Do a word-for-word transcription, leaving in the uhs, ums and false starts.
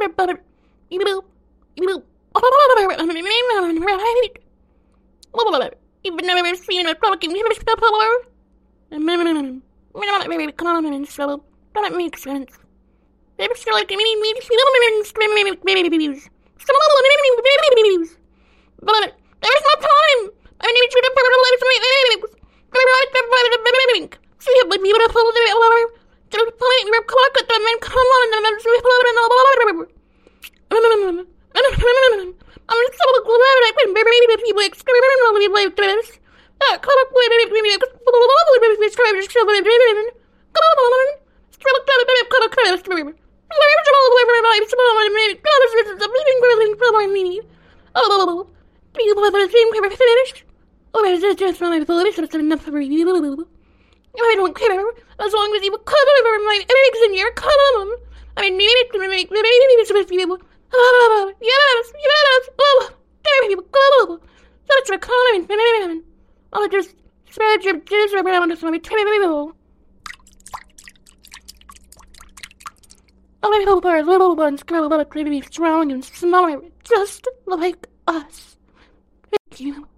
You've never seen a talking before. We're not very common, so that makes sense. They're still like many babies. But there's no time. I need you to put a letter to my babies. They're right there by the baby. See how beautiful they are. Just point your clock at them and come on and then we float in the water. I'm so glad I can baby people experimentally like this. That clock way to be described as children driven. Come on. Still got a bit of color crest. There's all over my life. Small and made. God, this is a bleeding grilling for me. Oh, do you have the same cover finished? Or is it just my voice that's enough for you? I don't care, as long as you will cover my eggs in your column. I need it to make the babies with you. Oh, yes, yes, oh, there you go. Such a common phenomenon. I'll just spread your jizz around with my table. I hope our little ones grow up to be strong and smart, just like us. Thank you.